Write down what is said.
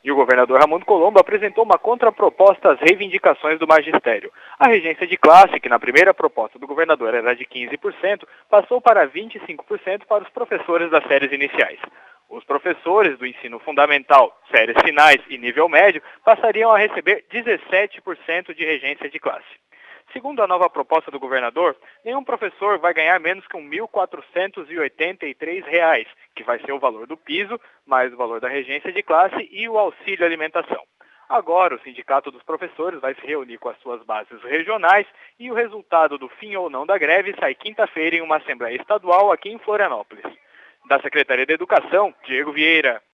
E o governador Raimundo Colombo apresentou uma contraproposta às reivindicações do magistério. A regência de classe, que na primeira proposta do governador era de 15%, passou para 25% para os professores das séries iniciais. Os professores do ensino fundamental, séries finais e nível médio passariam a receber 17% de regência de classe. Segundo a nova proposta do governador, nenhum professor vai ganhar menos que R$ 1.483, que vai ser o valor do piso, mais o valor da regência de classe e o auxílio alimentação. Agora, o Sindicato dos Professores vai se reunir com as suas bases regionais e o resultado do fim ou não da greve sai quinta-feira em uma Assembleia Estadual aqui em Florianópolis. Da Secretaria de Educação, Diego Vieira.